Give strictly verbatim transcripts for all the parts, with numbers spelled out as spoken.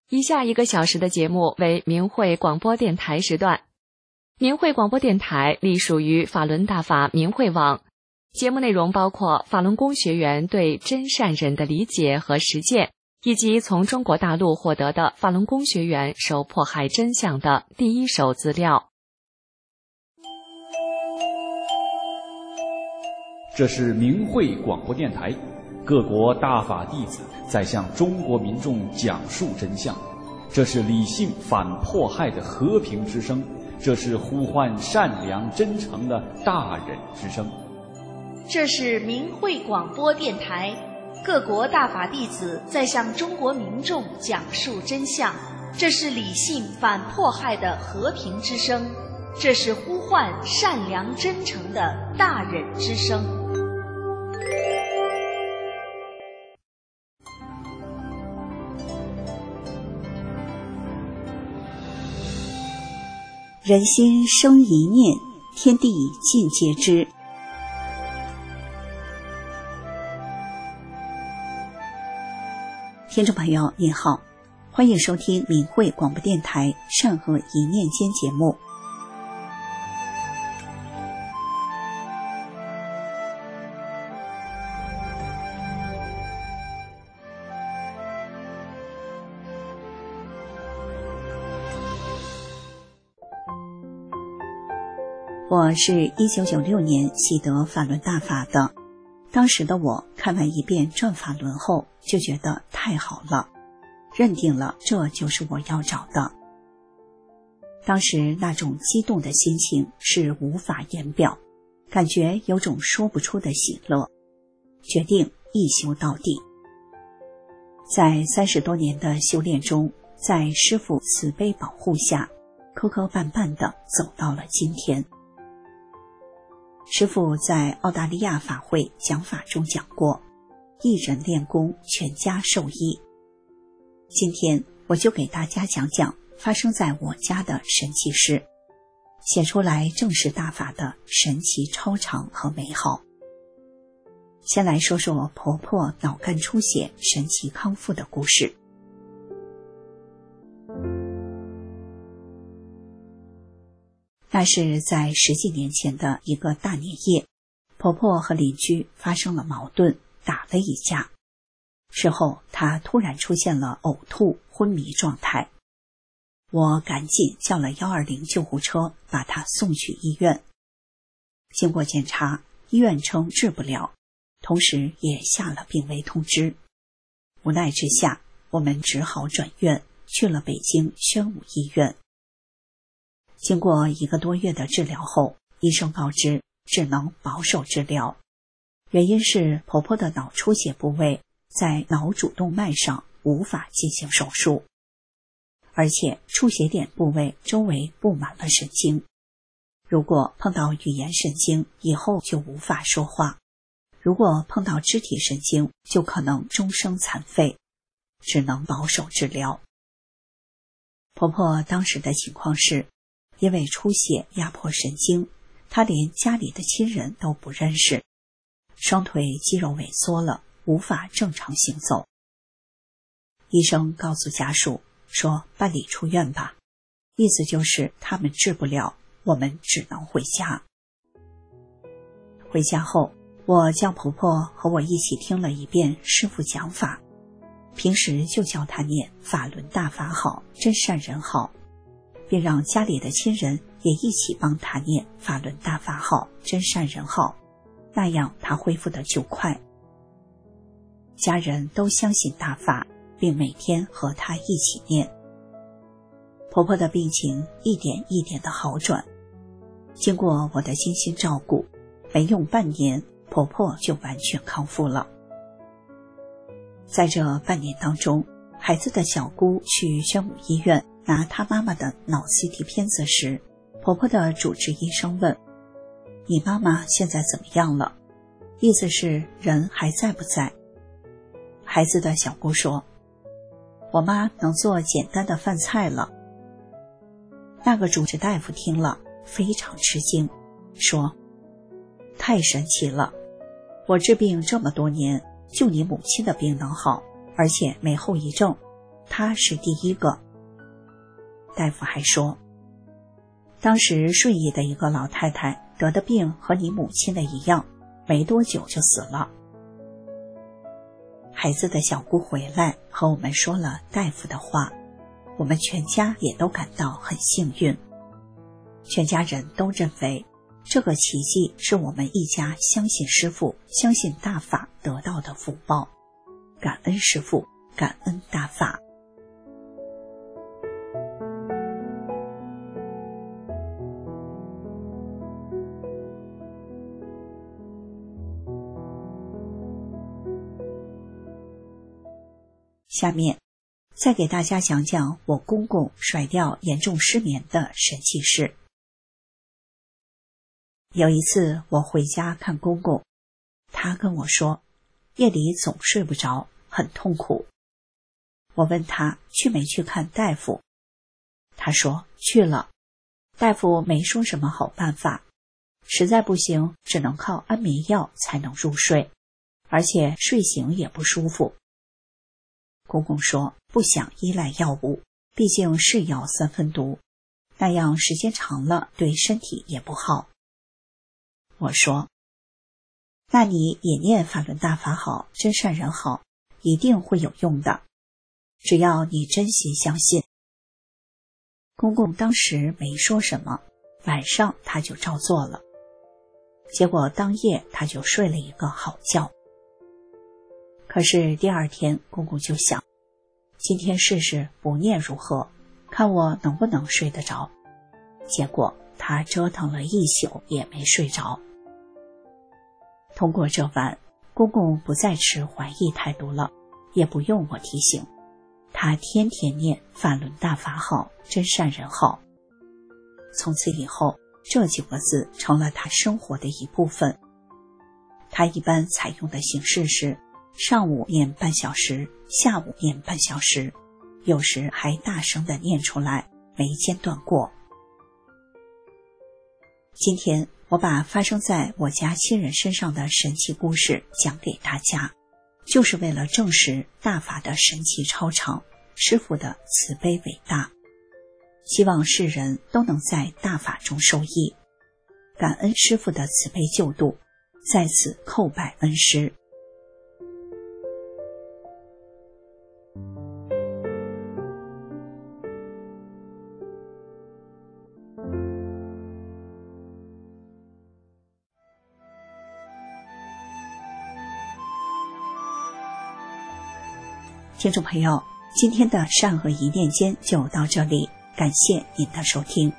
以下一个小时的节目为明慧广播电台时段。明慧广播电台隶属于法轮大法明慧网，节目内容包括法轮功学员对真善忍的理解和实践，以及从中国大陆获得的法轮功学员受迫害真相的第一手资料。 这是明慧广播电台，各国大法弟子在向中国民众讲述真相，这是理性反迫害的和平之声，这是呼唤善良真诚的大忍之声。 这是明慧广播电台，各国大法弟子在向中国民众讲述真相，这是理性反迫害的和平之声，这是呼唤善良真诚的大忍之声。 人心生一念，天地尽皆知。听众朋友您好，欢迎收听明慧广播电台善恶一念间节目。我是一九九六年习得法轮大法的，当时的我看完一遍转法轮后就觉得太好了，认定了这就是我要找的。当时那种激动的心情是无法言表，感觉有种说不出的喜乐，决定一修到底。在三十多年的修炼中，在师父慈悲保护下，磕磕绊绊地走到了今天。师父在澳大利亚法会讲法中讲过，一人练功，全家受益。今天我就给大家讲讲发生在我家的神奇事，写出来正是大法的神奇超常和美好。先来说说婆婆脑干出血神奇康复的故事。那是在十几年前的一个大年夜，婆婆和邻居发生了矛盾，打了一架。事后她突然出现了呕吐、昏迷状态，我赶紧叫了一二零救护车，把她送去医院。经过检查，医院称治不了，同时也下了病危通知。无奈之下，我们只好转院，去了北京宣武医院。经过一个多月的治疗后，医生告知只能保守治疗，原因是婆婆的脑出血部位在脑主动脉上，无法进行手术，而且出血点部位周围布满了神经，如果碰到语言神经，以后就无法说话，如果碰到肢体神经，就可能终生残废，只能保守治疗。婆婆当时的情况是，因为出血压迫神经，她连家里的亲人都不认识，双腿肌肉萎缩了，无法正常行走。医生告诉家属说办理出院吧，意思就是他们治不了，我们只能回家。回家后，我叫婆婆和我一起听了一遍师父讲法，平时就教她念法轮大法好，真善人好，并让家里的亲人也一起帮他念法轮大法好，真善人好，那样他恢复的就快。家人都相信大法，并每天和他一起念。婆婆的病情一点一点的好转，经过我的精心照顾，没用半年，婆婆就完全康复了。在这半年当中，孩子的小姑去宣武医院拿她妈妈的脑 C T 片子时，婆婆的主治医生问：你妈妈现在怎么样了？意思是人还在不在？孩子的小姑说：我妈能做简单的饭菜了。那个主治大夫听了非常吃惊，说：太神奇了，我治病这么多年，就你母亲的病能好，而且没后遗症， 他是第一个。大夫还说，当时顺义的一个老太太得的病和你母亲的一样，没多久就死了。孩子的小姑回来和我们说了大夫的话，我们全家也都感到很幸运。全家人都认为这个奇迹是我们一家相信师父、相信大法得到的福报。感恩师父，感恩大法。下面再给大家讲讲我公公甩掉严重失眠的神奇事。有一次我回家看公公，他跟我说夜里总睡不着，很痛苦。我问他去没去看大夫，他说去了，大夫没说什么好办法，实在不行只能靠安眠药才能入睡，而且睡醒也不舒服。公公说不想依赖药物，毕竟是药三分毒，那样时间长了对身体也不好。我说那你也念法轮大法好，真善人好，一定会有用的，只要你真心相信。公公当时没说什么，晚上他就照做了，结果当夜他就睡了一个好觉。可是第二天公公就想，今天试试不念如何，看我能不能睡得着。结果他折腾了一宿也没睡着。通过这晚，公公不再持怀疑态度了，也不用我提醒，他天天念法轮大法好，真善人好。从此以后，这几个字成了他生活的一部分。他一般采用的形式是上午念半小时，下午念半小时，有时还大声地念出来，没间断过。今天我把发生在我家亲人身上的神奇故事讲给大家，就是为了证实大法的神奇超常，师父的慈悲伟大，希望世人都能在大法中受益，感恩师父的慈悲救度，在此叩拜恩师。听众朋友，今天的善恶一念间就到这里，感谢您的收听。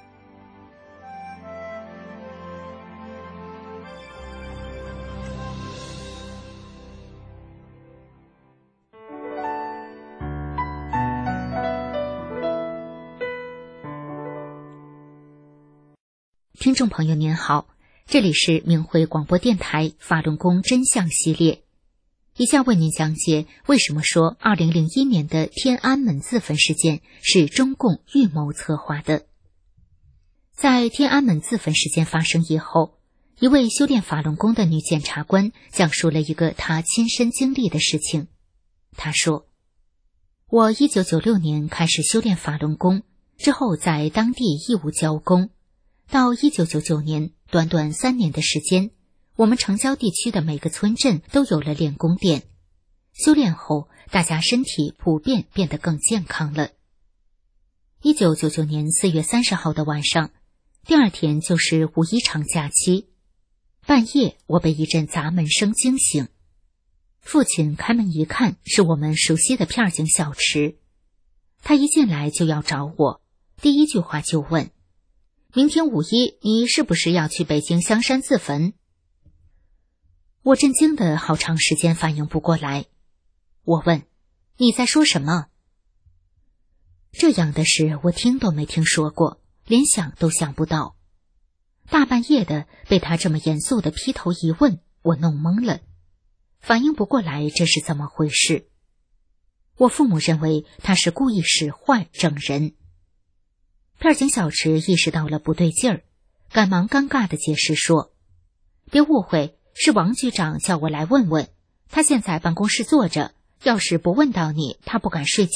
听众朋友您好，这里是明慧广播电台法轮功真相系列，以下为您讲解为什么说二零零一年的天安门自焚事件是中共预谋策划的。在天安门自焚事件发生以后，一位修炼法轮功的女检察官讲述了一个她亲身经历的事情。她说，我一九九六年开始修炼法轮功，之后在当地义务教功，到一九九九年，短短三年的时间，我们城郊地区的每个村镇都有了练功店。修炼后，大家身体普遍变得更健康了。一九九九年四月三十号的晚上，第二天就是五一长假期。半夜，我被一阵砸门声惊醒。父亲开门一看，是我们熟悉的片警小池。他一进来就要找我，第一句话就问：明天五一，你是不是要去北京香山自焚？我震惊的好长时间反应不过来。我问：你在说什么？这样的事我听都没听说过，连想都想不到。大半夜的被他这么严肃的劈头一问，我弄懵了，反应不过来这是怎么回事。我父母认为他是故意使坏整人。片警小池意识到了不对劲儿，赶忙尴尬地解释说：别误会，是王局长叫我来问问，他现在办公室坐着，要是不问到你，他不敢睡觉，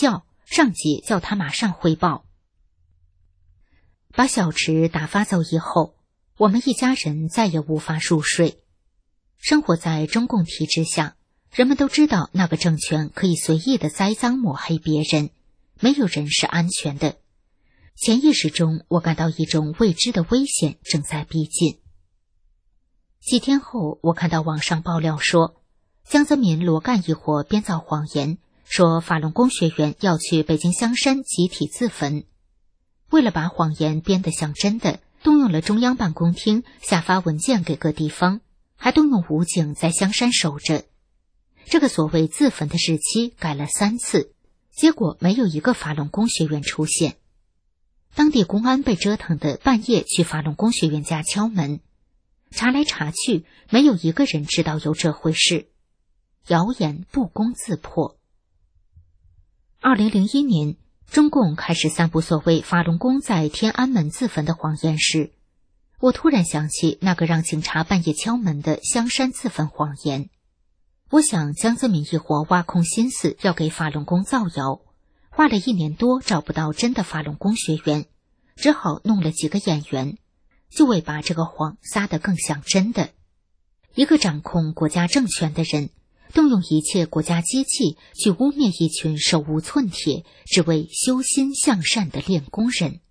上级叫他马上汇报。把小池打发走以后，我们一家人再也无法入睡。生活在中共体制下，人们都知道那个政权可以随意的栽赃抹黑别人，没有人是安全的。潜意识中，我感到一种未知的危险正在逼近。几天后，我看到网上爆料说，江泽民、罗干一伙编造谎言，说法轮功学员要去北京香山集体自焚。为了把谎言编得像真的，动用了中央办公厅下发文件给各地方，还动用武警在香山守着。这个所谓自焚的日期改了三次，结果没有一个法轮功学员出现。当地公安被折腾的半夜去法轮功学员家敲门，查来查去，没有一个人知道有这回事。谣言不攻自破。二零零一年，中共开始散布所谓法轮功在天安门自焚的谎言时，我突然想起那个让警察半夜敲门的香山自焚谎言。我想江泽民一伙挖空心思要给法轮功造谣，花了一年多找不到真的法轮功学员，只好弄了几个演员，就为把这个谎撒得更像真的。一个掌控国家政权的人，动用一切国家机器去污蔑一群手无寸铁只为修心向善的练功人。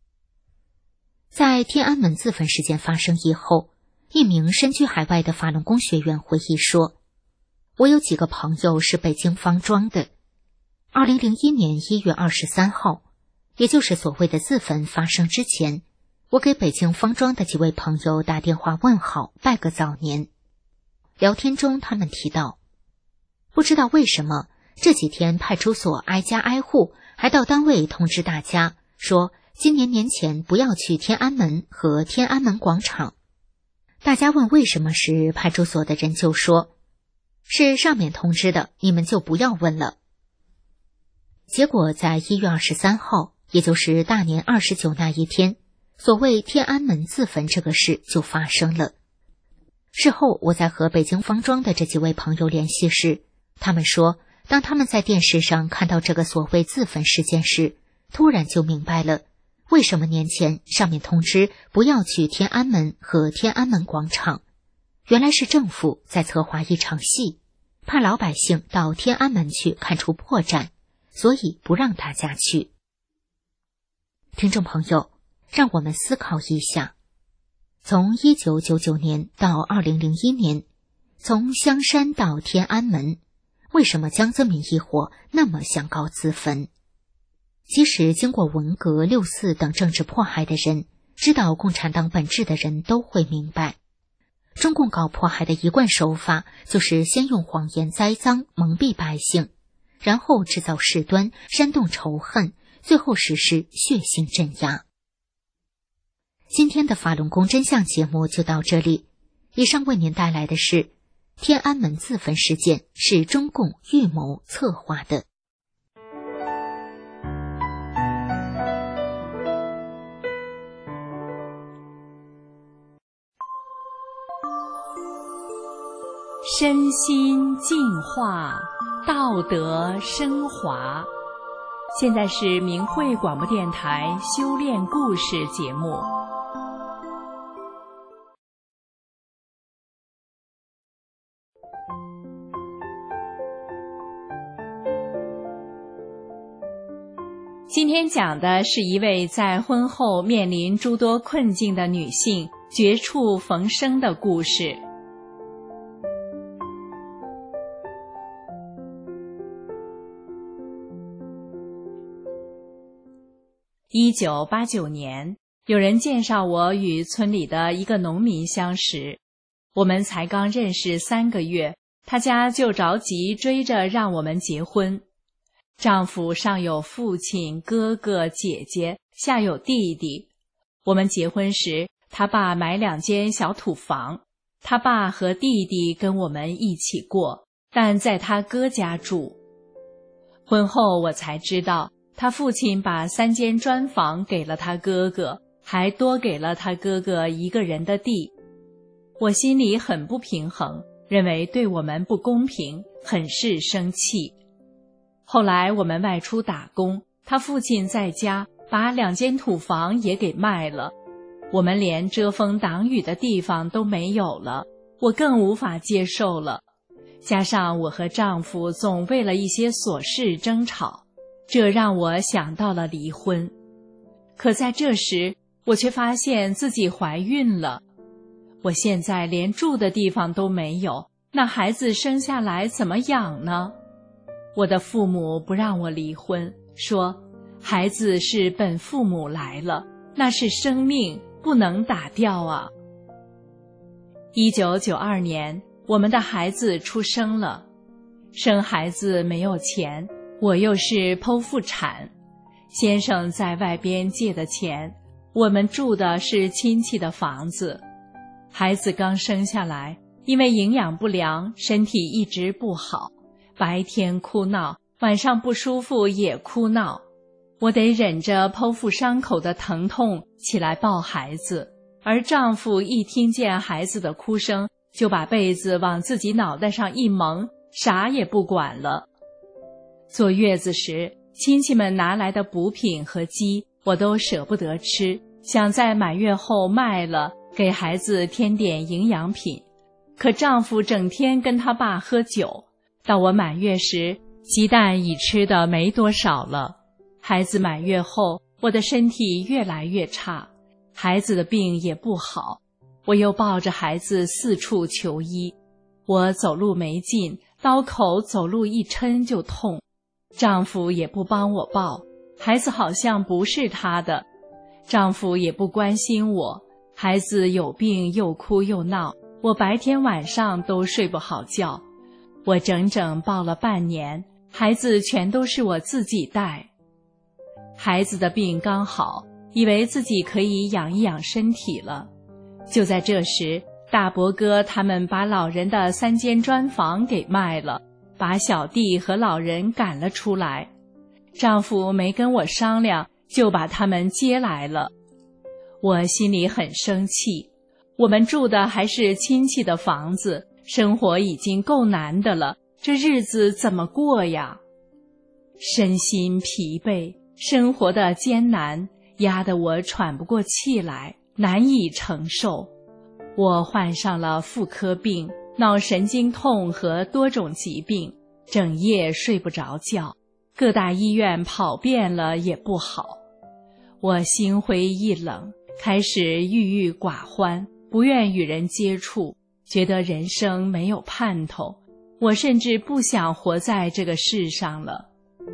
在天安门自焚事件发生以后，一名身居海外的法轮功学员回忆说，我有几个朋友是北京方庄的。二零零一年一月二十三号，也就是所谓的自焚发生之前，我给北京方庄的几位朋友打电话问好，拜个早年。聊天中他们提到，不知道为什么这几天派出所挨家挨户，还到单位通知大家说今年年前不要去天安门和天安门广场。大家问为什么时，派出所的人就说，是上面通知的，你们就不要问了。结果在一月二十三号，也就是大年二十九那一天，所谓天安门自焚这个事就发生了。事后我在和北京方庄的这几位朋友联系时，他们说，当他们在电视上看到这个所谓自焚事件时，突然就明白了，为什么年前上面通知不要去天安门和天安门广场。原来是政府在策划一场戏，怕老百姓到天安门去看出破绽，所以不让大家去。听众朋友，让我们思考一下，从一九九九年到二零零一年，从香山到天安门，为什么江泽民一伙那么想搞自焚？其实经过文革、六四等政治迫害的人，知道共产党本质的人都会明白，中共搞迫害的一贯手法就是先用谎言栽赃蒙蔽百姓，然后制造事端，煽动仇恨，最后实施血腥镇压。今天的法轮功真相节目就到这里，以上为您带来的是天安门自焚事件是中共预谋策划的。 身心净化，道德升华。现在是明慧广播电台修炼故事节目。今天讲的是一位在婚后面临诸多困境的女性绝处逢生的故事。一九八九年，有人介绍我与村里的一个农民相识，我们才刚认识三个月，他家就着急追着让我们结婚。丈夫上有父亲、哥哥、姐姐，下有弟弟。我们结婚时，他爸买两间小土房，他爸和弟弟跟我们一起过，但在他哥家住。婚后我才知道，他父亲把三间砖房给了他哥哥，还多给了他哥哥一个人的地。我心里很不平衡，认为对我们不公平，很是生气。 后来我们外出打工，他父亲在家把两间土房也给卖了，我们连遮风挡雨的地方都没有了，我更无法接受了。加上我和丈夫总为了一些琐事争吵，这让我想到了离婚。可在这时，我却发现自己怀孕了。我现在连住的地方都没有，那孩子生下来怎么养呢？我的父母不让我离婚，说孩子是本父母来了，那是生命，不能打掉啊。一九九二年，我们的孩子出生了。生孩子没有钱，我又是剖腹产，先生在外边借的钱，我们住的是亲戚的房子。孩子刚生下来，因为营养不良，身体一直不好，白天哭闹，晚上不舒服也哭闹，我得忍着剖腹伤口的疼痛起来抱孩子，而丈夫一听见孩子的哭声，就把被子往自己脑袋上一蒙，啥也不管了。坐月子时，亲戚们拿来的补品和鸡我都舍不得吃，想在满月后卖了，给孩子添点营养品。可丈夫整天跟他爸喝酒，到我满月时，鸡蛋已吃的没多少了。孩子满月后，我的身体越来越差，孩子的病也不好，我又抱着孩子四处求医。我走路没劲，刀口走路一抻就痛，丈夫也不帮我抱，孩子好像不是他的，丈夫也不关心我，孩子有病又哭又闹，我白天晚上都睡不好觉。我整整抱了半年，孩子全都是我自己带。孩子的病刚好，以为自己可以养一养身体了。就在这时，大伯哥他们把老人的三间砖房给卖了，把小弟和老人赶了出来。丈夫没跟我商量，就把他们接来了。我心里很生气，我们住的还是亲戚的房子，生活已经够难的了，这日子怎么过呀？身心疲惫，生活的艰难压得我喘不过气来，难以承受。我患上了妇科病、脑神经痛和多种疾病，整夜睡不着觉，各大医院跑遍了也不好。我心灰意冷，开始郁郁寡欢，不愿与人接触，觉得人生没有盼头，我甚至不想活在这个世上了。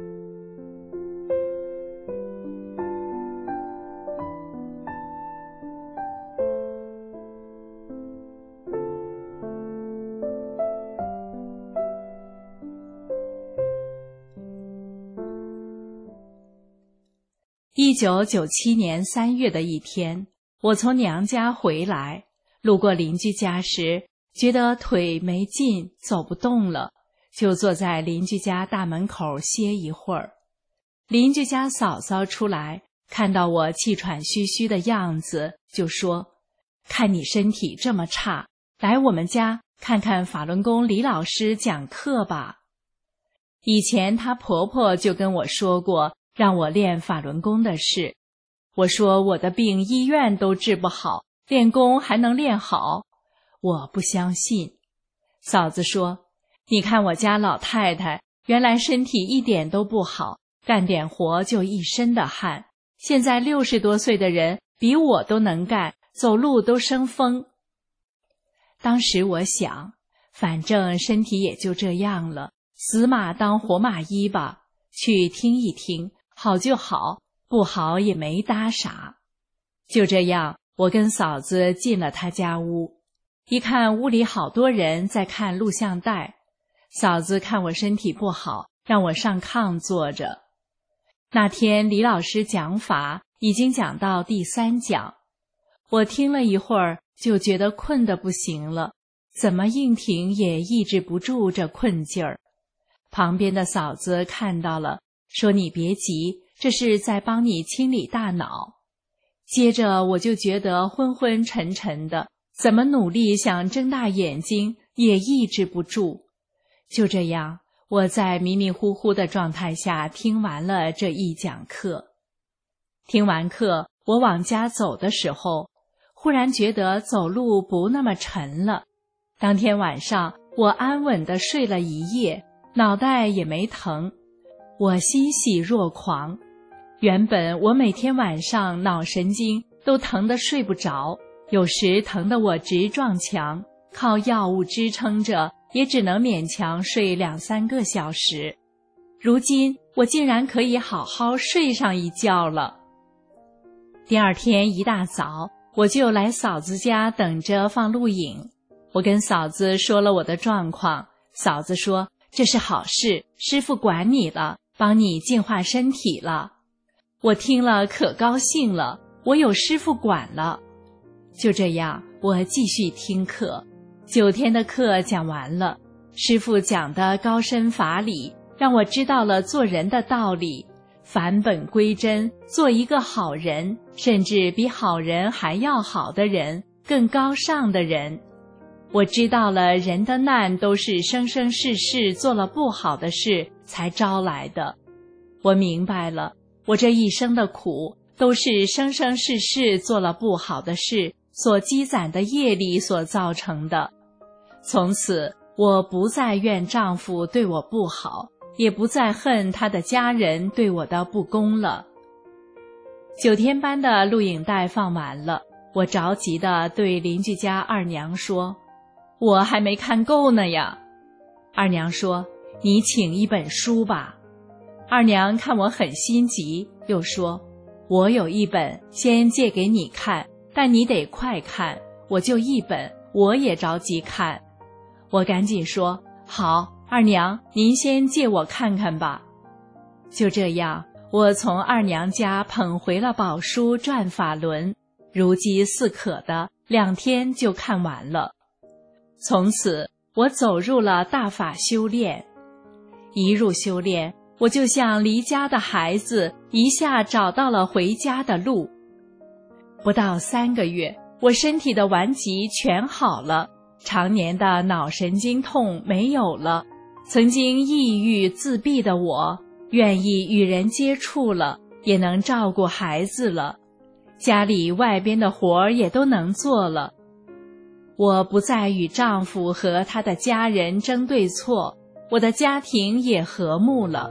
一九九七年三月的一天，我从娘家回来，路过邻居家时，觉得腿没劲，走不动了，就坐在邻居家大门口歇一会儿。邻居家嫂嫂出来，看到我气喘吁吁的样子，就说：“看你身体这么差，来我们家看看法轮功李老师讲课吧。”以前她婆婆就跟我说过让我练法轮功的事，我说我的病医院都治不好，练功还能练好？我不相信。嫂子说：“你看我家老太太，原来身体一点都不好，干点活就一身的汗，现在六十多岁的人比我都能干，走路都生风。”当时我想，反正身体也就这样了，死马当活马医吧，去听一听，好就好，不好也没搭啥。就这样，我跟嫂子进了她家屋，一看屋里好多人在看录像带。嫂子看我身体不好，让我上炕坐着。那天李老师讲法已经讲到第三讲，我听了一会儿就觉得困得不行了，怎么硬挺也抑制不住这困劲儿。旁边的嫂子看到了，说：“你别急，这是在帮你清理大脑。”接着我就觉得昏昏沉沉的，怎么努力想睁大眼睛也抑制不住。就这样， 我在迷迷糊糊的状态下听完了这一讲课。听完课，我往家走的时候，忽然觉得走路不那么沉了。当天晚上，我安稳地睡了一夜，脑袋也没疼，我欣喜若狂。原本我每天晚上脑神经都疼得睡不着，有时疼得我直撞墙，靠药物支撑着，也只能勉强睡两三个小时。如今我竟然可以好好睡上一觉了。第二天一大早，我就来嫂子家等着放录影。我跟嫂子说了我的状况，嫂子说这是好事，师父管你了，帮你净化身体了。我听了可高兴了，我有师父管了。就这样，我继续听课。九天的课讲完了，师父讲的高深法理，让我知道了做人的道理，返本归真，做一个好人，甚至比好人还要好的人，更高尚的人。我知道了人的难都是生生世世做了不好的事才招来的。我明白了，我这一生的苦都是生生世世做了不好的事所积攒的业力所造成的。从此我不再怨丈夫对我不好，也不再恨他的家人对我的不公了。九天班的录影带放完了，我着急地对邻居家二娘说，我还没看够呢呀。二娘说，你请一本书吧。二娘看我很心急，又说，我有一本，先借给你看，但你得快看，我就一本，我也着急看。我赶紧说，好，二娘，您先借我看看吧。就这样，我从二娘家捧回了宝书《转法轮》，如饥似渴的，两天就看完了。从此，我走入了大法修炼。一入修炼，我就像离家的孩子，一下找到了回家的路。不到三个月，我身体的顽疾全好了，常年的脑神经痛没有了，曾经抑郁自闭的我，愿意与人接触了，也能照顾孩子了，家里外边的活儿也都能做了。我不再与丈夫和他的家人争对错，我的家庭也和睦了。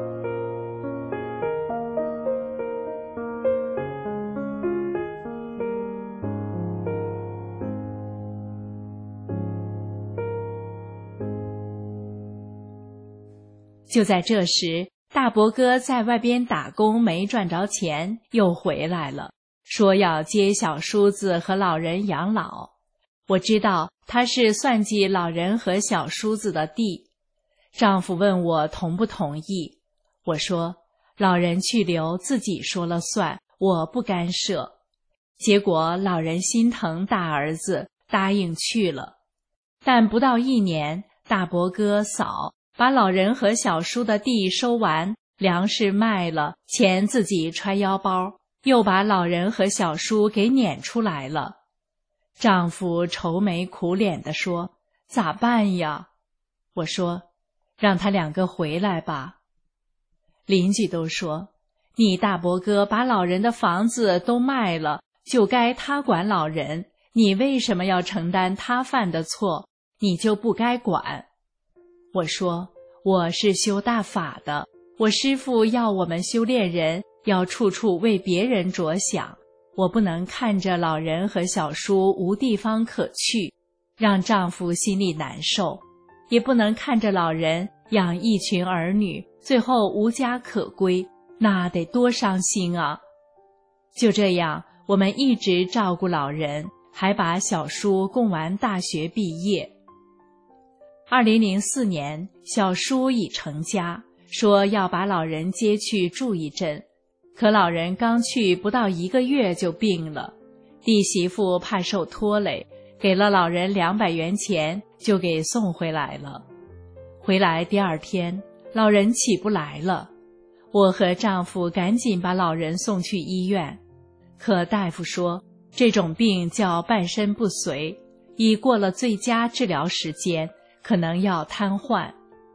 就在这时，大伯哥在外边打工没赚着钱，又回来了，说要接小叔子和老人养老。我知道他是算计老人和小叔子的地。丈夫问我同不同意，我说老人去留自己说了算，我不干涉。结果老人心疼大儿子，答应去了。但不到一年，大伯哥嫂把老人和小叔的地收完，粮食卖了，钱自己揣腰包，又把老人和小叔给撵出来了。丈夫愁眉苦脸地说，咋办呀？我说，让他两个回来吧。邻居都说，你大伯哥把老人的房子都卖了，就该他管老人，你为什么要承担他犯的错？你就不该管。我说，我是修大法的，我师父要我们修炼人要处处为别人着想，我不能看着老人和小叔无地方可去，让丈夫心里难受，也不能看着老人养一群儿女，最后无家可归，那得多伤心啊！就这样，我们一直照顾老人，还把小叔供完大学毕业。二零零四年，小叔已成家，说要把老人接去住一阵，可老人刚去不到一个月就病了，弟媳妇怕受拖累，给了老人两百元钱，就给送回来了。回来第二天，老人起不来了，我和丈夫赶紧把老人送去医院，可大夫说这种病叫半身不遂，已过了最佳治疗时间，可能要瘫痪。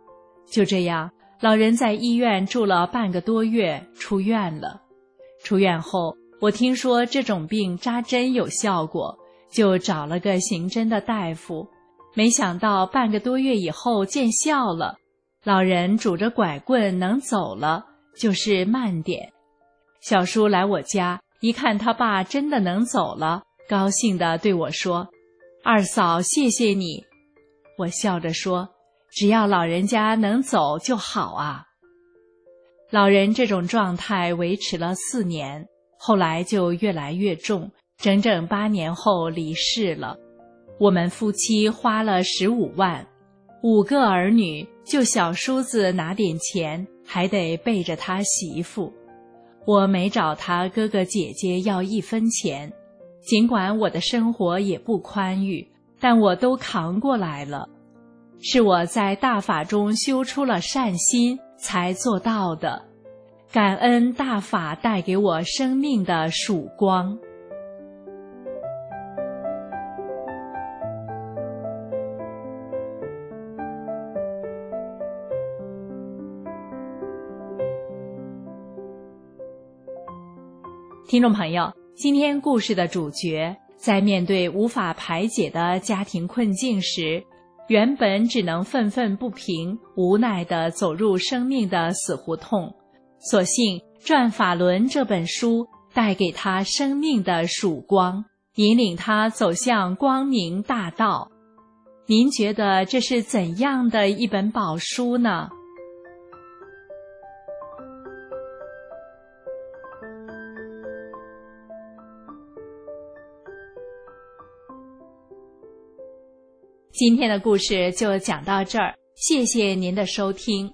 就这样，老人在医院住了半个多月，出院了。出院后，我听说这种病扎针有效果，就找了个行针的大夫。没想到半个多月以后见效了，老人拄着拐棍能走了，就是慢点。小叔来我家，一看他爸真的能走了，高兴地对我说：“二嫂，谢谢你。”我笑着说：“只要老人家能走就好啊。”老人这种状态维持了四年，后来就越来越重，整整八年后离世了。我们夫妻花了十五万，五个儿女，就小叔子拿点钱，还得背着他媳妇。我没找他哥哥姐姐要一分钱，尽管我的生活也不宽裕，但我都扛过来了。是我在大法中修出了善心，才做到的。感恩大法带给我生命的曙光。听众朋友，今天故事的主角在面对无法排解的家庭困境时，原本只能愤愤不平，无奈地走入生命的死胡同。所幸《转法轮》这本书带给他生命的曙光，引领他走向光明大道。您觉得这是怎样的一本宝书呢？今天的故事就讲到这儿，谢谢您的收听。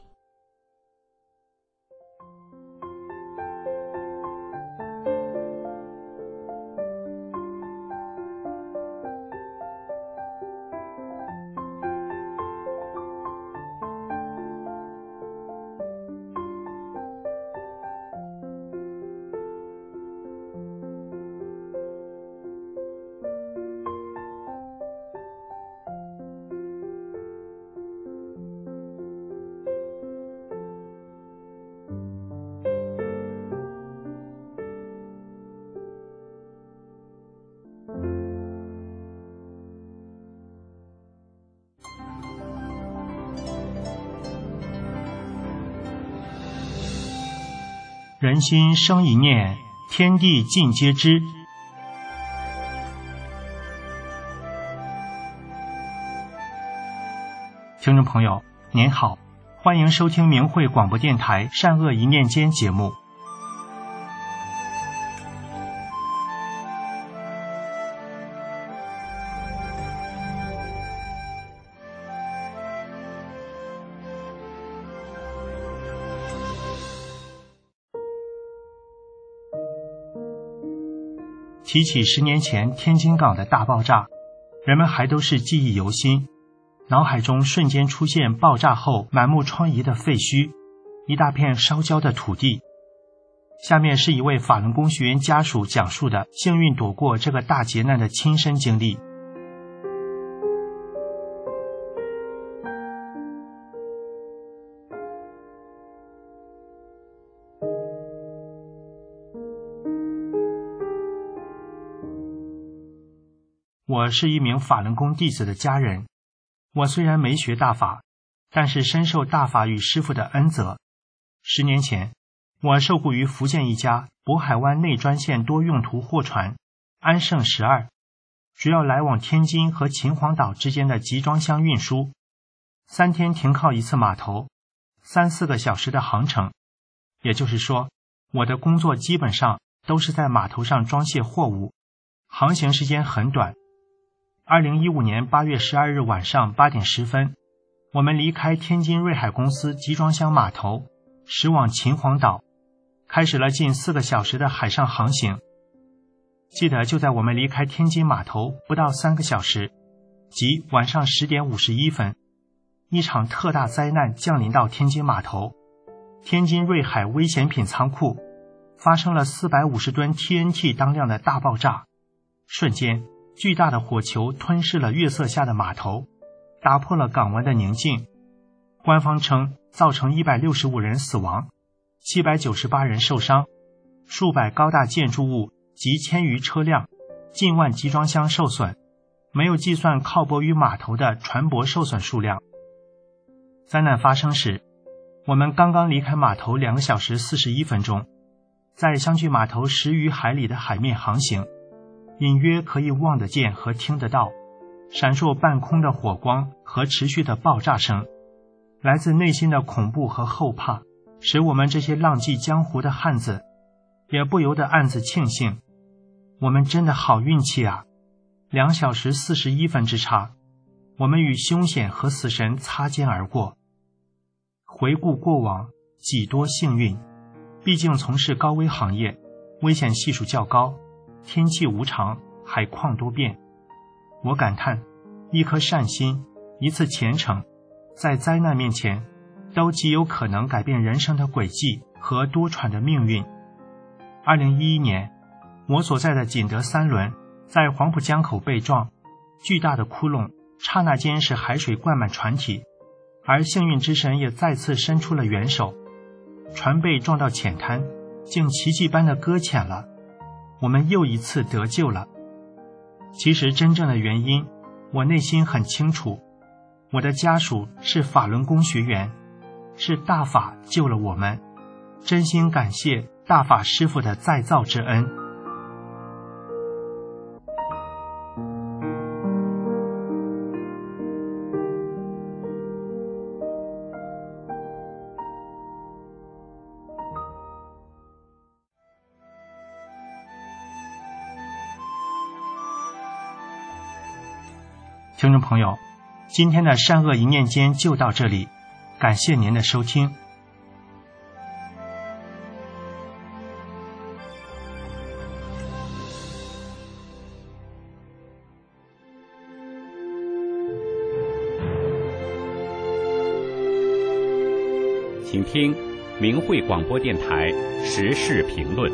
人心生一念，天地尽皆知。听众朋友您好，欢迎收听明慧广播电台善恶一念间节目。提起十年前天津港的大爆炸，人们还都是记忆犹新，脑海中瞬间出现爆炸后满目疮痍的废墟，一大片烧焦的土地。下面是一位法轮功学员家属讲述的幸运躲过这个大劫难的亲身经历。我是一名法轮功弟子的家人，我虽然没学大法，但是深受大法与师父的恩泽。十年前，我受雇于福建一家渤海湾内专线多用途货船安盛十二，主要来往天津和秦皇岛之间的集装箱运输，三天停靠一次码头，三四个小时的航程。也就是说，我的工作基本上都是在码头上装卸货物，航行时间很短。二零一五年八月十二日晚上八点十分，我们离开天津瑞海公司集装箱码头，驶往秦皇岛，开始了近四个小时的海上航行。记得就在我们离开天津码头不到三个小时，即晚上十点五十一分，一场特大灾难降临到天津码头。天津瑞海危险品仓库发生了四百五十吨 T N T 当量的大爆炸，瞬间巨大的火球吞噬了月色下的码头，打破了港湾的宁静。 官方称造成一百六十五人死亡，七百九十八人受伤，数百高大建筑物及千余车辆，近万集装箱受损，没有计算靠泊于码头的船舶受损数量。灾难发生时，我们刚刚离开码头两个小时四十一分钟，在相距码头十余海里的海面航行，隐约可以望得见和听得到闪烁半空的火光和持续的爆炸声。来自内心的恐怖和后怕，使我们这些浪迹江湖的汉子也不由得暗自庆幸，我们真的好运气啊！两小时四十一分之差，我们与凶险和死神擦肩而过。回顾过往，几多幸运！毕竟从事高危行业，危险系数较高，天气无常，海况多变。我感叹，一颗善心，一次虔诚，在灾难面前，都极有可能改变人生的轨迹和多舛的命运。二零一一年，我所在的锦德三轮在黄浦江口被撞，巨大的窟窿刹那间使海水灌满船体，而幸运之神也再次伸出了援手，船被撞到浅滩，竟奇迹般的搁浅了，我们又一次得救了。其实真正的原因，我内心很清楚，我的家属是法轮功学员，是大法救了我们，真心感谢大法师父的再造之恩。听众朋友，今天的善恶一念间就到这里，感谢您的收听。 请听明慧广播电台时事评论。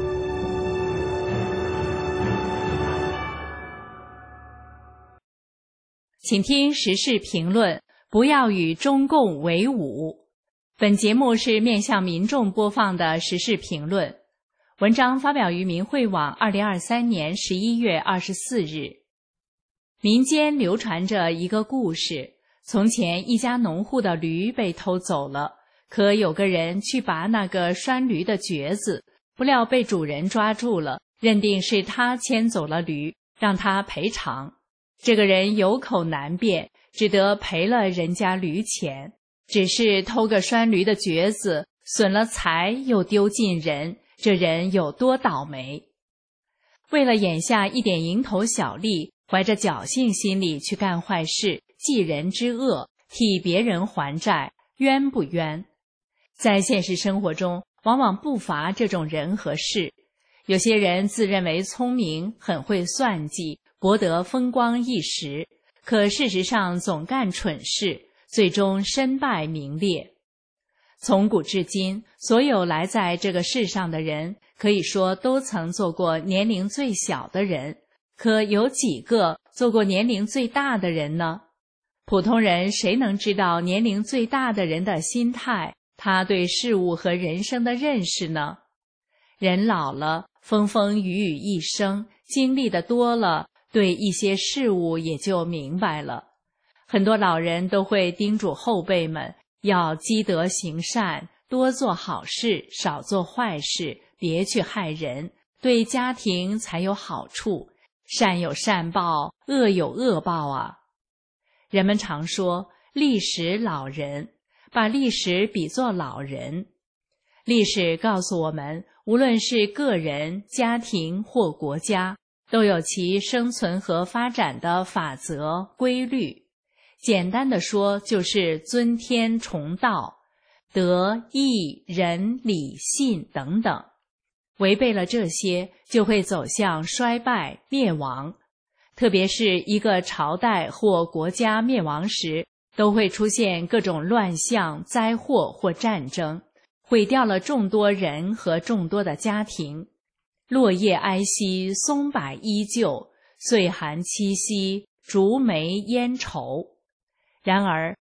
请听时事评论，不要与中共为伍。本节目是面向民众播放的时事评论，文章发表于明慧网二零二三年十一月二十四日。民间流传着一个故事，从前一家农户的驴被偷走了，可有个人去拔那个拴驴的橛子，不料被主人抓住了，认定是他牵走了驴，让他赔偿。这个人有口难辩，只得赔了人家驴钱，只是偷个拴驴的橛子，损了财又丢尽人，这人有多倒霉？为了眼下一点蝇头小利，怀着侥幸心理去干坏事，济人之恶，替别人还债，冤不冤？在现实生活中，往往不乏这种人和事。有些人自认为聪明，很会算计，博得风光一时，可事实上总干蠢事，最终身败名裂。从古至今，所有来在这个世上的人，可以说都曾做过年龄最小的人，可有几个做过年龄最大的人呢？普通人谁能知道年龄最大的人的心态，他对事物和人生的认识呢？人老了，风风雨雨一生，经历的多了，对一些事物也就明白了。很多老人都会叮嘱后辈们要积德行善，多做好事，少做坏事，别去害人，对家庭才有好处。善有善报，恶有恶报啊！人们常说历史老人，把历史比作老人。历史告诉我们，无论是个人、家庭或国家，都有其生存和发展的法则、规律。简单的说，就是尊天崇道、德、义、仁、礼、信等等。违背了这些，就会走向衰败、灭亡。特别是一个朝代或国家灭亡时，都会出现各种乱象、灾祸或战争，毁掉了众多人和众多的家庭。落叶哀惜，松柏依旧，岁寒凄惜，竹梅烟稠。然而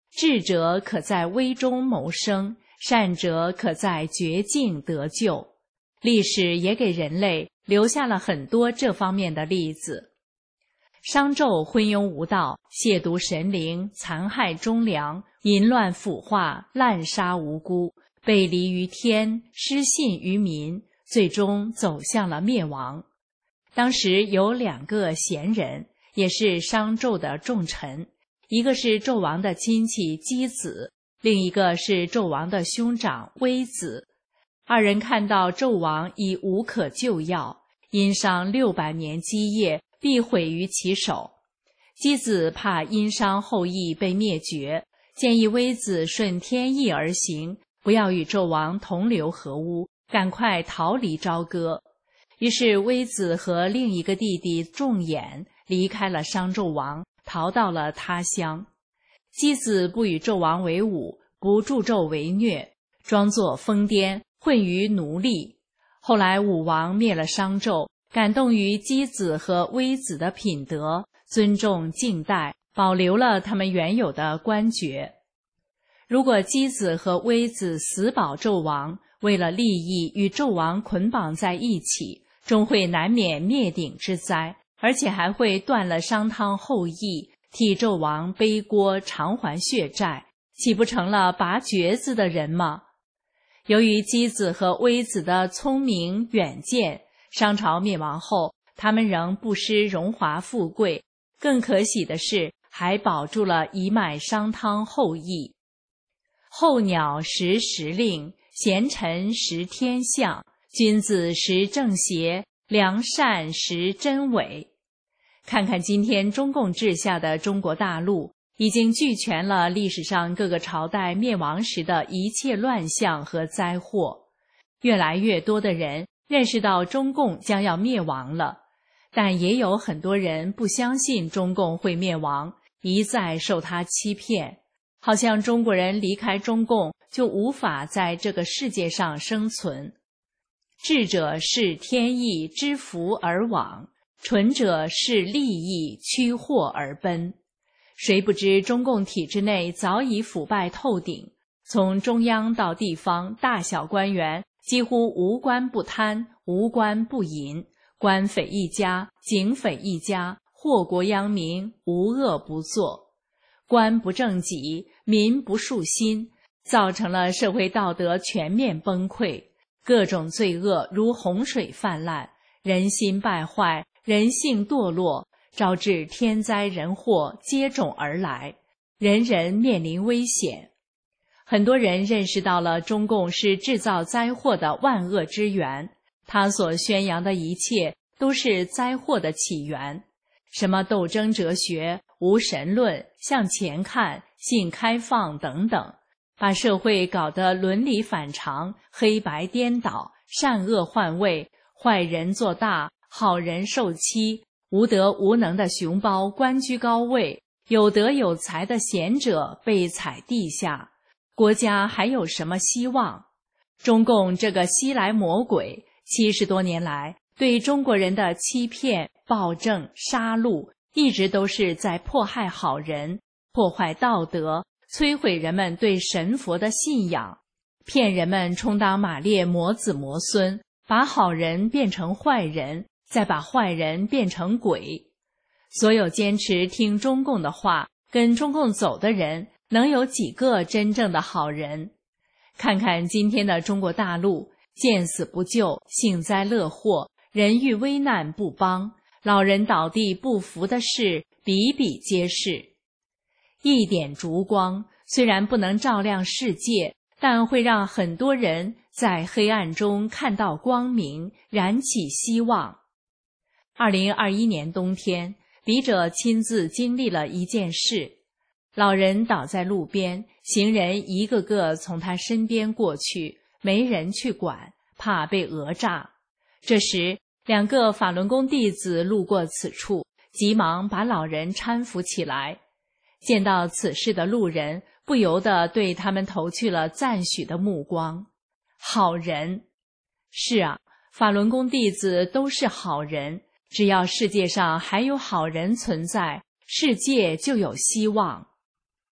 智者可在危中谋生，善者可在绝境得救。历史也给人类留下了很多这方面的例子。商纣昏庸无道，亵渎神灵，残害忠良，淫乱腐化，滥杀无辜，背离于天，失信于民，最终走向了灭亡。当时有两个贤人，也是商纣的重臣，一个是纣王的亲戚箕子，另一个是纣王的兄长微子。二人看到纣王已无可救药，殷商六百年基业必毁于其手。箕子怕殷商后裔被灭绝，建议微子顺天意而行，不要与纣王同流合污，赶快逃离朝歌。于是微子和另一个弟弟仲衍离开了商纣王，逃到了他乡。箕子不与纣王为伍，不助纣为虐，装作疯癫，混于奴隶。后来武王灭了商纣，感动于箕子和微子的品德，尊重敬戴，保留了他们原有的官爵。如果箕子和微子死保纣王，为了利益与纣王捆绑在一起，终会难免灭顶之灾，而且还会断了商汤后裔，替纣王背锅偿还血债，岂不成了拔橛子的人吗？由于箕子和微子的聪明远见，商朝灭亡后，他们仍不失荣华富贵，更可喜的是，还保住了一脉商汤后裔。候鸟识时令，贤臣识天象，君子识正邪，良善识真伪。看看今天中共治下的中国大陆，已经俱全了历史上各个朝代灭亡时的一切乱象和灾祸。越来越多的人认识到中共将要灭亡了，但也有很多人不相信中共会灭亡，一再受他欺骗，好像中国人离开中共就无法在这个世界上生存。智者视天意，知福而往，蠢者视利益，趋祸而奔。谁不知中共体制内早已腐败透顶，从中央到地方，大小官员几乎无官不贪，无官不淫，官匪一家，警匪一家，祸国殃民，无恶不作。官不正己，民不树心，造成了社会道德全面崩溃，各种罪恶如洪水泛滥，人心败坏，人性堕落，招致天灾人祸接踵而来，人人面临危险。很多人认识到了中共是制造灾祸的万恶之源，他所宣扬的一切都是灾祸的起源，什么斗争哲学、无神论、向前看、性开放等等，把社会搞得伦理反常，黑白颠倒，善恶换位，坏人做大，好人受欺，无德无能的熊猫官居高位，有德有才的贤者被踩地下，国家还有什么希望？中共这个西来魔鬼，七十多年来对中国人的欺骗、暴政、杀戮，一直都是在迫害好人，破坏道德，摧毁人们对神佛的信仰，骗人们充当马列魔子魔孙，把好人变成坏人，再把坏人变成鬼。所有坚持听中共的话，跟中共走的人，能有几个真正的好人？看看今天的中国大陆，见死不救，幸灾乐祸，人遇危难不帮，老人倒地不扶的事比比皆是。一点烛光虽然不能照亮世界，但会让很多人在黑暗中看到光明，燃起希望。二零二一年冬天，笔者亲自经历了一件事。老人倒在路边，行人一个个从他身边过去，没人去管，怕被讹诈。这时，两个法轮功弟子路过此处，急忙把老人搀扶起来。见到此事的路人不由得对他们投去了赞许的目光。好人！是啊，法轮功弟子都是好人，只要世界上还有好人存在，世界就有希望。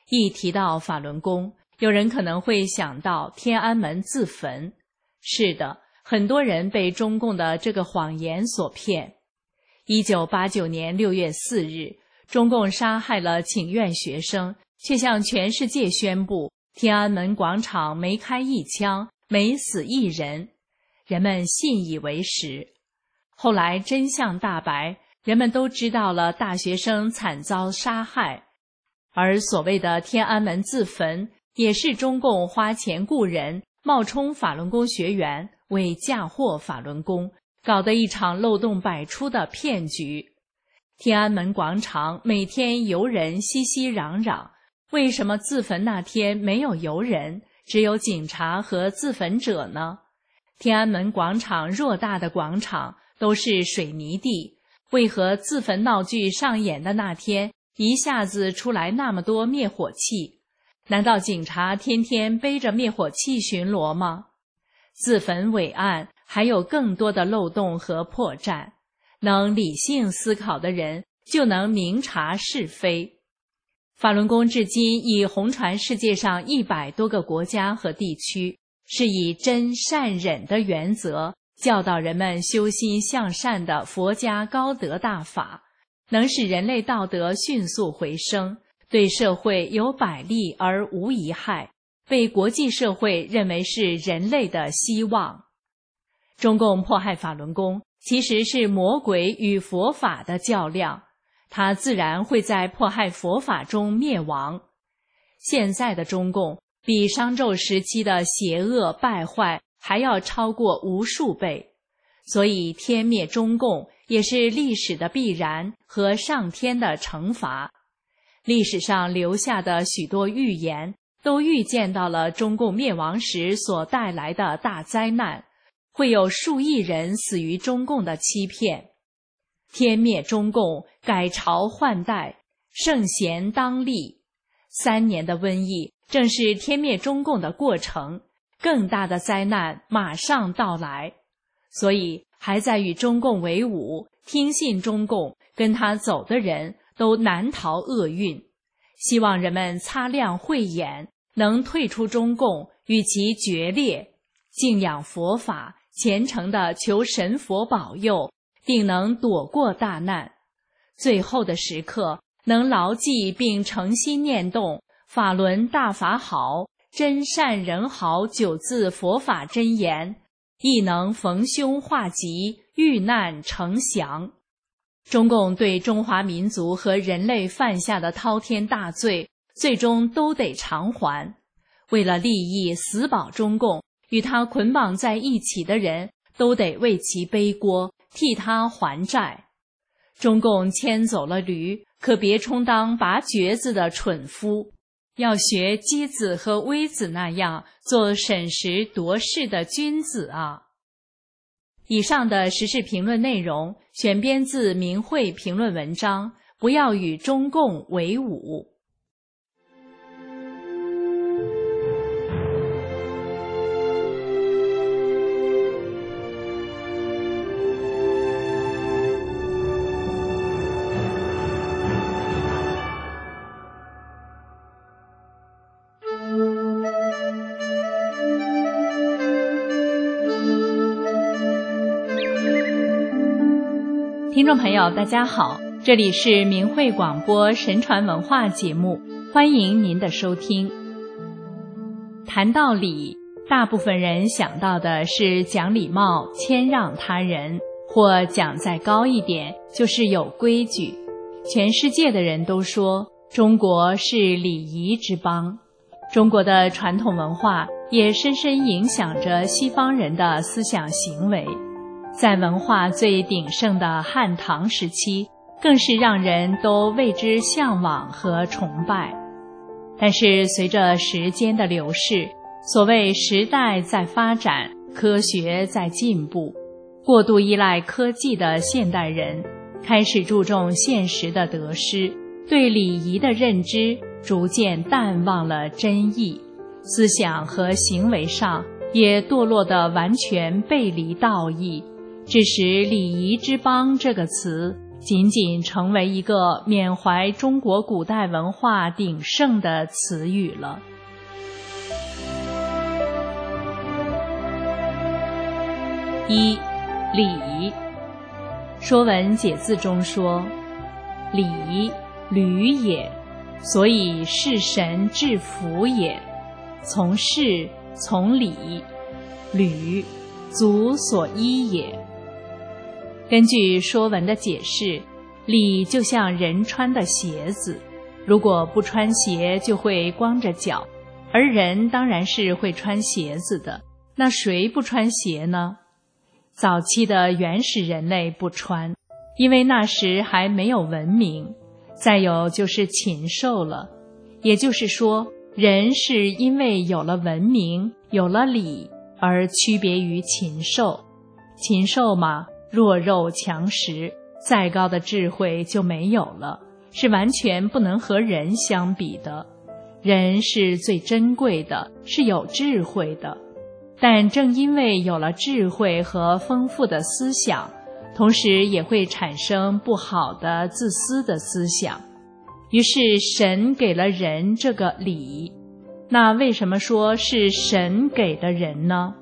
一提到法轮功，有人可能会想到天安门自焚。是的，很多人被中共的这个谎言所骗。一九八九年六月四日，中共杀害了请愿学生，却向全世界宣布天安门广场没开一枪，没死一人，人们信以为实。后来真相大白，人们都知道了大学生惨遭杀害，而所谓的天安门自焚，也是中共花钱雇人冒充法轮功学员，为嫁祸法轮功搞得一场漏洞百出的骗局。天安门广场每天游人熙熙攘攘，为什么自焚那天没有游人，只有警察和自焚者呢？天安门广场偌大的广场都是水泥地，为何自焚闹剧上演的那天一下子出来那么多灭火器？难道警察天天背着灭火器巡逻吗？自焚伟案还有更多的漏洞和破绽，能理性思考的人就能明察是非。法轮功至今已红传世界上一百多个国家和地区，是以真善忍的原则教导人们修心向善的佛家高德大法，能使人类道德迅速回升，对社会有百利而无一害，被国际社会认为是人类的希望。中共迫害法轮功，其实是魔鬼与佛法的较量，它自然会在迫害佛法中灭亡。现在的中共比商纣时期的邪恶败坏还要超过无数倍，所以天灭中共也是历史的必然和上天的惩罚。历史上留下的许多预言都预见到了中共灭亡时所带来的大灾难，会有数亿人死于中共的欺骗。天灭中共，改朝换代，圣贤当立。三年的瘟疫正是天灭中共的过程，更大的灾难马上到来。所以还在与中共为伍，听信中共，跟他走的人都难逃厄运。希望人们擦亮慧眼，能退出中共，与其决裂，敬仰佛法，虔诚地求神佛保佑，定能躲过大难。最后的时刻，能牢记并诚心念动法轮大法好，真善人好九字佛法真言，亦能逢凶化吉，遇难成祥。中共对中华民族和人类犯下的滔天大罪，最终都得偿还。为了利益死保中共，与他捆绑在一起的人都得为其背锅，替他还债。中共牵走了驴，可别充当拔橛子的蠢夫，要学箕子和微子那样做审时度势的君子啊！以上的时事评论内容选编自明慧评论文章，不要与中共为伍。听众朋友大家好，这里是明慧广播神传文化节目，欢迎您的收听。谈到礼，大部分人想到的是讲礼貌，谦让他人，或讲再高一点就是有规矩。全世界的人都说中国是礼仪之邦，中国的传统文化也深深影响着西方人的思想行为。在文化最鼎盛的汉唐时期，更是让人都为之向往和崇拜。但是随着时间的流逝，所谓时代在发展，科学在进步，过度依赖科技的现代人开始注重现实的得失，对礼仪的认知逐渐淡忘了真意，思想和行为上也堕落得完全背离道义，致使礼仪之邦这个词仅仅成为一个缅怀中国古代文化鼎盛的词语了。一、礼。说文解字中说：礼，履也，所以事神治服也。从事，从礼，履，足所依也。根据说文的解释，礼就像人穿的鞋子，如果不穿鞋就会光着脚，而人当然是会穿鞋子的，那谁不穿鞋呢？早期的原始人类不穿，因为那时还没有文明，再有就是禽兽了。也就是说，人是因为有了文明，有了礼，而区别于禽兽。禽兽嘛，弱肉强食，再高的智慧就没有了，是完全不能和人相比的。人是最珍贵的，是有智慧的。但正因为有了智慧和丰富的思想，同时也会产生不好的自私的思想。于是神给了人这个礼，那为什么说是神给的人呢？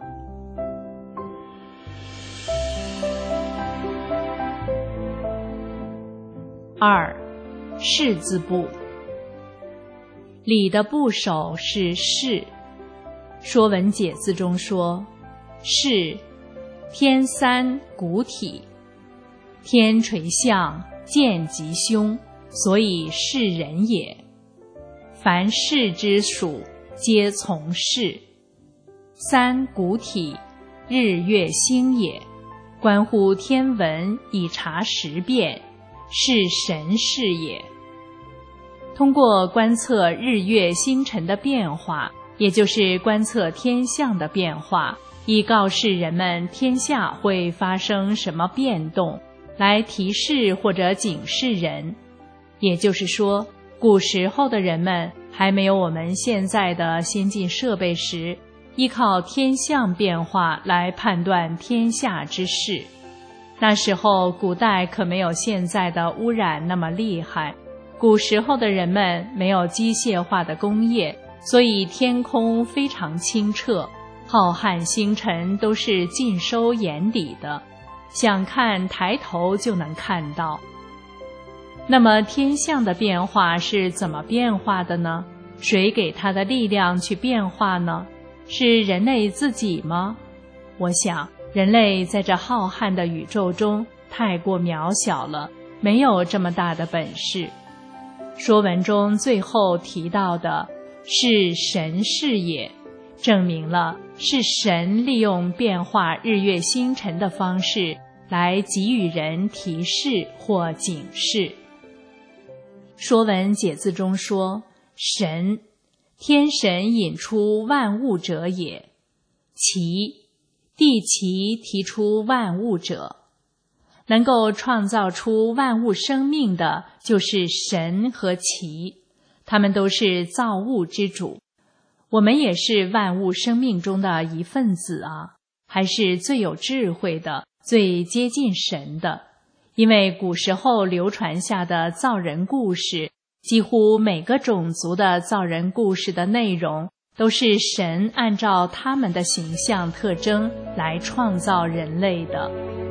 二、士字部。礼的部首是士。说文解字中说：士，天三古体，天垂象，见吉凶，所以是人也。凡士之属，皆从士。三古体，日月星也，关乎天文，以察时变，是神事也。通过观测日月星辰的变化，也就是观测天象的变化，以告示人们天下会发生什么变动，来提示或者警示人。也就是说，古时候的人们还没有我们现在的先进设备时，依靠天象变化来判断天下之事。那时候古代可没有现在的污染那么厉害，古时候的人们没有机械化的工业，所以天空非常清澈，浩瀚星辰都是尽收眼底的，想看抬头就能看到。那么天象的变化是怎么变化的呢？谁给它的力量去变化呢？是人类自己吗？我想人类在这浩瀚的宇宙中太过渺小了，没有这么大的本事。说文中最后提到的是神事也，证明了是神利用变化日月星辰的方式来给予人提示或警示。说文解字中说：神，天神引出万物者也。其，地其提出万物者。能够创造出万物生命的就是神和其，他们都是造物之主。我们也是万物生命中的一份子啊，还是最有智慧的，最接近神的。因为古时候流传下的造人故事，几乎每个种族的造人故事的内容都是神按照他们的形象特征来创造人类的。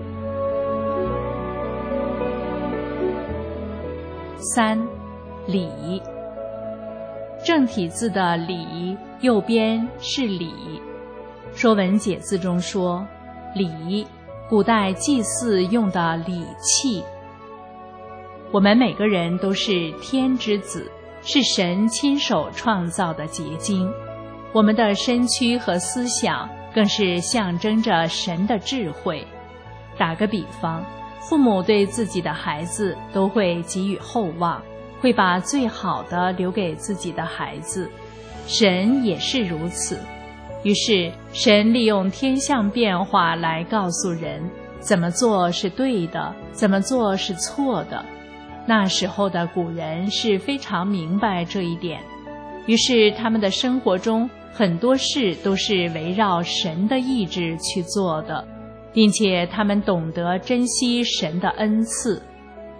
三、礼。正体字的礼，右边是礼。说文解字中说：礼，古代祭祀用的礼器。我们每个人都是天之子，是神亲手创造的结晶。我们的身躯和思想更是象征着神的智慧。打个比方，父母对自己的孩子都会给予厚望，会把最好的留给自己的孩子。神也是如此。于是神利用天象变化来告诉人怎么做是对的，怎么做是错的。那时候的古人是非常明白这一点，于是他们的生活中很多事都是围绕神的意志去做的，并且他们懂得珍惜神的恩赐。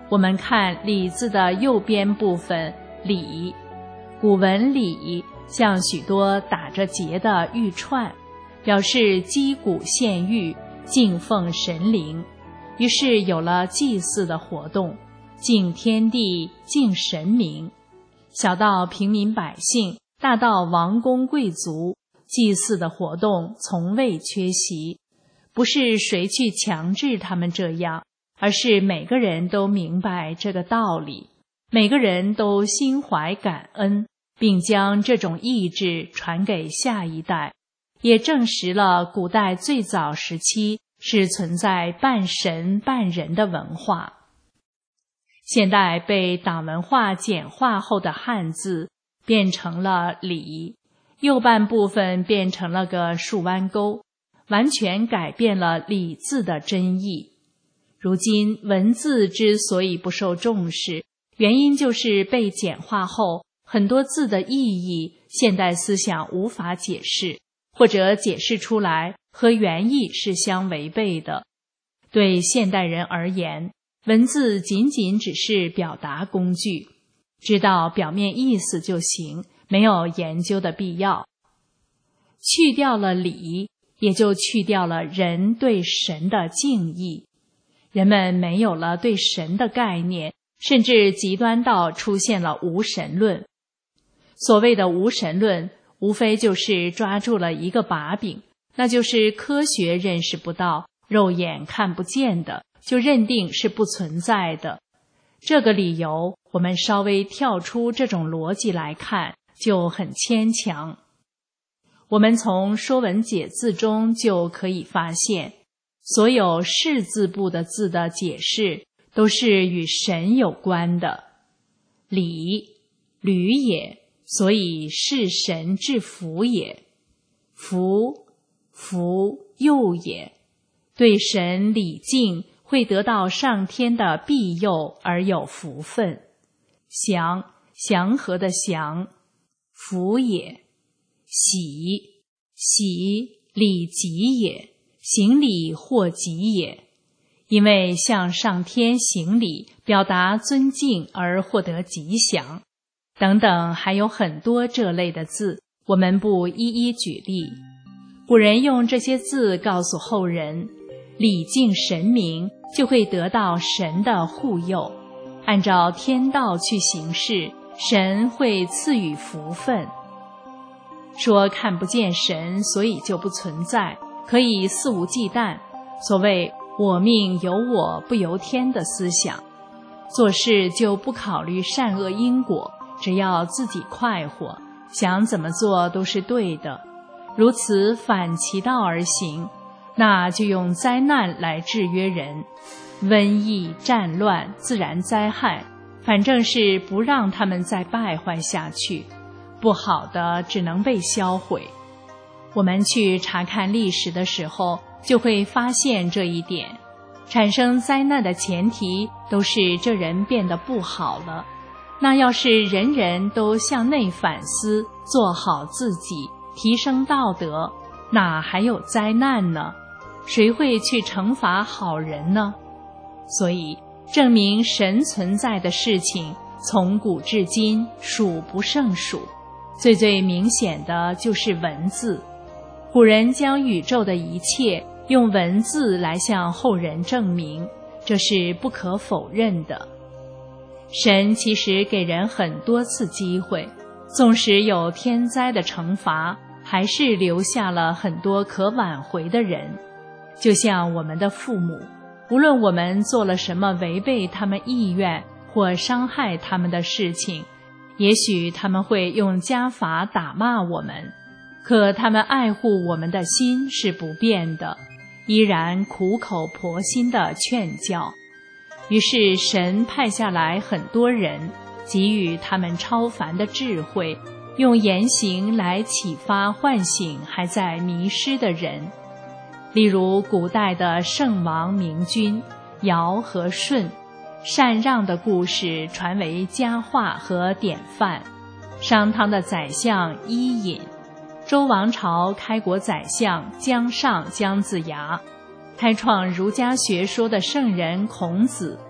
我们看李字的右边部分李，古文李像许多打着结的玉串，表示击鼓献玉，敬奉神灵，于是有了祭祀的活动，敬天地，敬神明。小到平民百姓，大到王公贵族，祭祀的活动从未缺席。不是谁去强制他们这样，而是每个人都明白这个道理，每个人都心怀感恩，并将这种意志传给下一代，也证实了古代最早时期是存在半神半人的文化。现代被党文化简化后的汉字变成了礼，右半部分变成了个竖弯钩，完全改变了礼字的真意。如今文字之所以不受重视，原因就是被简化后，很多字的意义现代思想无法解释，或者解释出来和原意是相违背的。对现代人而言，文字仅仅只是表达工具，知道表面意思就行，没有研究的必要。去掉了礼，也就去掉了人对神的敬意，人们没有了对神的概念，甚至极端到出现了无神论。所谓的无神论，无非就是抓住了一个把柄，那就是科学认识不到，肉眼看不见的，就认定是不存在的。这个理由，我们稍微跳出这种逻辑来看，就很牵强。我们从《说文解字》中就可以发现，所有士字部的字的解释都是与神有关的。礼，履也，所以是神之福也。福，福佑也，对神礼敬，会得到上天的庇佑而有福分。祥，祥和的祥，福也。喜，喜礼吉也，行礼获吉也。因为向上天行礼，表达尊敬而获得吉祥，等等，还有很多这类的字，我们不一一举例。古人用这些字告诉后人，礼敬神明就会得到神的护佑，按照天道去行事，神会赐予福分。说看不见神，所以就不存在，可以肆无忌惮，所谓我命由我不由天的思想，做事就不考虑善恶因果，只要自己快活，想怎么做都是对的。如此反其道而行，那就用灾难来制约人，瘟疫、战乱、自然灾害，反正是不让他们再败坏下去，不好的只能被销毁。我们去查看历史的时候，就会发现这一点。产生灾难的前提都是这人变得不好了。那要是人人都向内反思，做好自己，提升道德，哪还有灾难呢？谁会去惩罚好人呢？所以证明神存在的事情，从古至今数不胜数。最最明显的就是文字。古人将宇宙的一切用文字来向后人证明，这是不可否认的。神其实给人很多次机会，纵使有天灾的惩罚，还是留下了很多可挽回的人。就像我们的父母，无论我们做了什么违背他们意愿或伤害他们的事情，也许他们会用家法打骂我们，可他们爱护我们的心是不变的，依然苦口婆心地劝教。于是神派下来很多人，给予他们超凡的智慧，用言行来启发唤醒还在迷失的人。例如古代的圣王明君尧和舜，禅让的故事传为佳话和典范。商汤的宰相伊尹，周王朝开国宰相姜尚姜子牙，开创儒家学说的圣人孔子，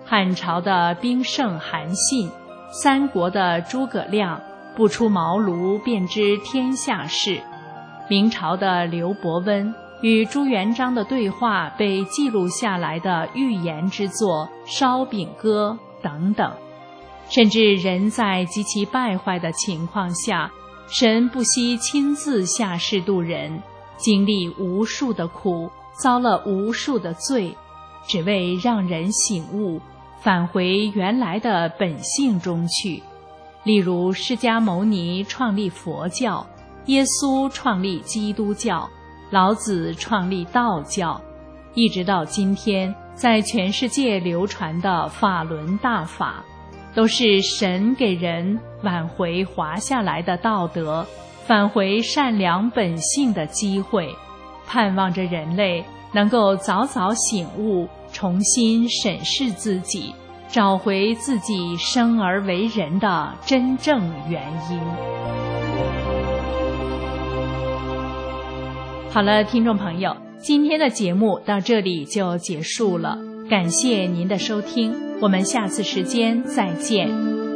汉朝的兵圣韩信，三国的诸葛亮，不出茅庐便知天下事。明朝的刘伯温与朱元璋的对话被记录下来的寓言之作《烧饼歌》等等。甚至人在极其败坏的情况下，神不惜亲自下世度人，经历无数的苦，遭了无数的罪，只为让人醒悟，返回原来的本性中去。例如释迦牟尼创立佛教，耶稣创立基督教，老子创立道教，一直到今天在全世界流传的法轮大法，都是神给人挽回滑下来的道德，返回善良本性的机会，盼望着人类能够早早醒悟，重新审视自己，找回自己生而为人的真正原因。好了，听众朋友，今天的节目到这里就结束了，感谢您的收听，我们下次时间再见。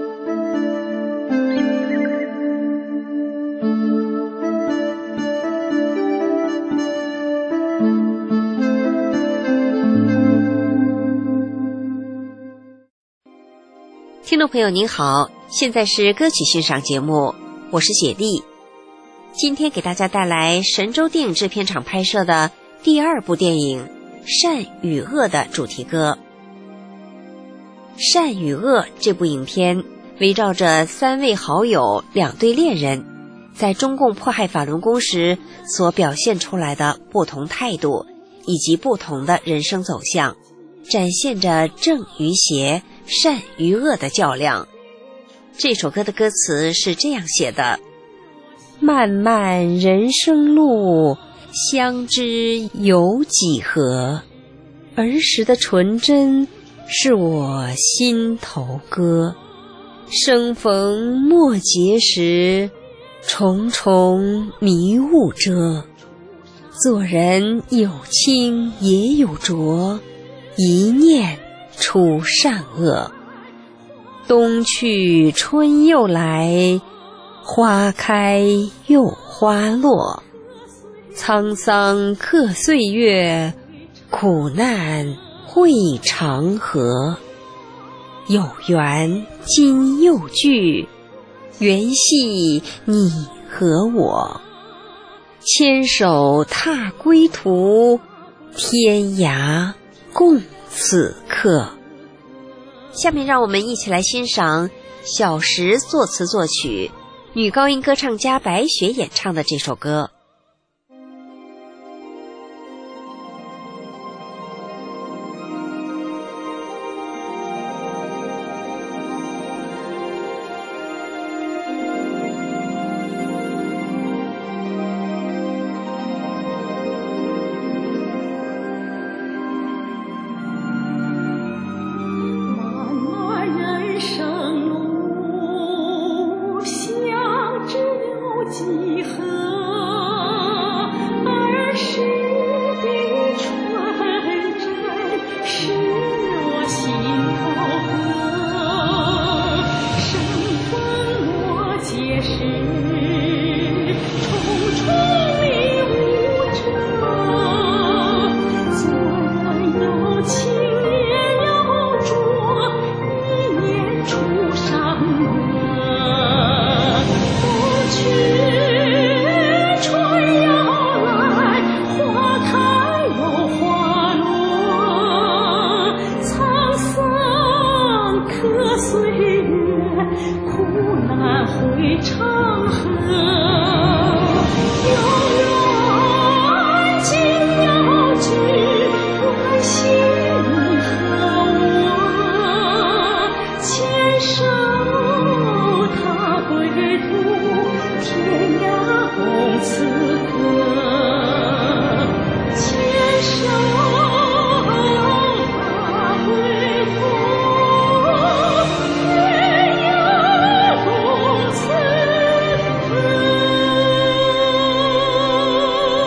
听众朋友您好，现在是歌曲欣赏节目，我是雪莉。今天给大家带来神州电影制片厂拍摄的第二部电影《善与恶》的主题歌。《善与恶》这部影片围绕着三位好友两对恋人在中共迫害法轮功时所表现出来的不同态度以及不同的人生走向，展现着正与邪、善与恶的较量。这首歌的歌词是这样写的：漫漫人生路，相知有几何？儿时的纯真是我心头歌。生逢末节时，重重迷雾遮。做人有清也有浊，一念出善恶。冬去春又来，花开又花落。沧桑刻岁月，苦难会长河。有缘今又聚，缘系你和我。牵手踏归途，天涯共此刻。下面让我们一起来欣赏小石作词作曲，女高音歌唱家白雪演唱的这首歌。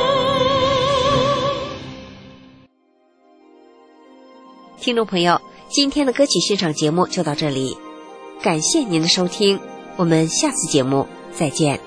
听众朋友， 今天的歌曲欣赏节目就到这里，感谢您的收听，我们下次节目再见。